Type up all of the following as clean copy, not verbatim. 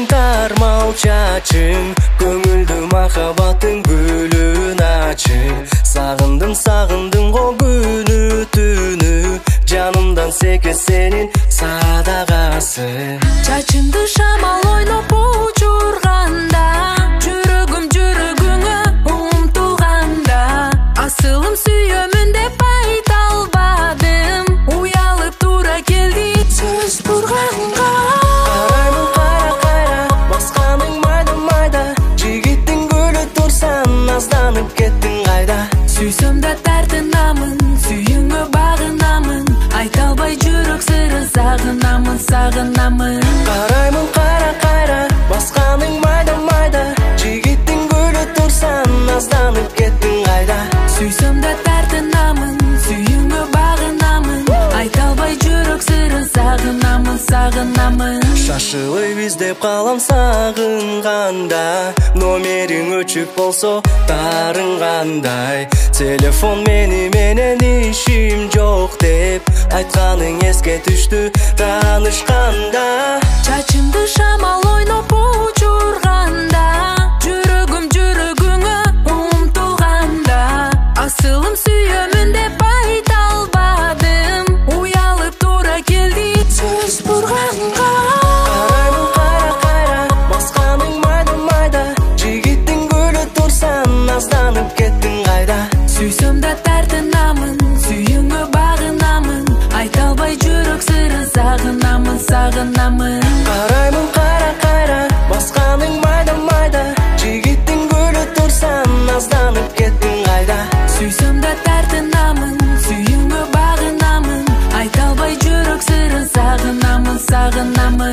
тармал чачың, көңүлдү махаббаттын гүлүн ачып. Сагындым го күнү түнү, жанымдан секет сенин садагасы. Чачыңды шамал ойноп учурганда, жүрөгүңө умтулганда, асылым сүйөмүн деп айта албадым. Уялып тура келди сөз бурганга. Караймын кайра, басканың майда, жигиттин гүлү турсан, назданып кеттиң кайда. Сүйсөм да тартынамын, сүйүңө багынамын, айта албай жүрөк сырын, сагынамын. Караймын кайра, басканың майда, жигиттин гүлү турсан, назданып кеттиң кайда. Сүйсөм да тартынамын, сүйүңө багынамын, айта албай жүрөк сырын, сагынамын. Шашылып издеп калам сагынганда, номериң өчүк болсо тарынгандай. Телефон менен ишим жок деп айтканың эске түштү таанышканда. Чачымды шамал ойноп учурганда, жүрөгүңө умтулганда, асылым сүйөмүн деп айта албадым. Уялып тура келди сөз бурганга. Караймын кайра, басканың майда, жигиттин гүлү турсан, назданып кеттиң кайда. Сүйсөм да тартынамын, сүйүңө багынамын, айта албай жүрөк сырын, сагынамын. Караймын кайра, басканың майда, жигиттин гүлү турсан, назданып кеттиң кайда. Сүйсөм да тартынамын, сүйүңө багынамын, айта албай жүрөк сырын, сагынамын.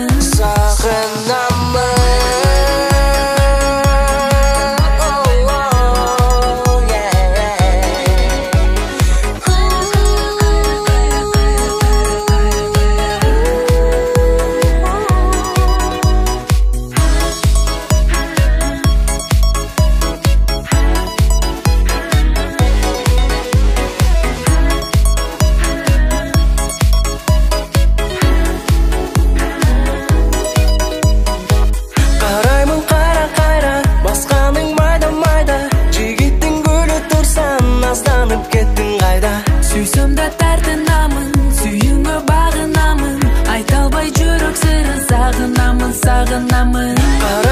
Сүйсөм да тартынамын, сүйүңө багынамын, айта албай жүрөк сырын, сагынамын.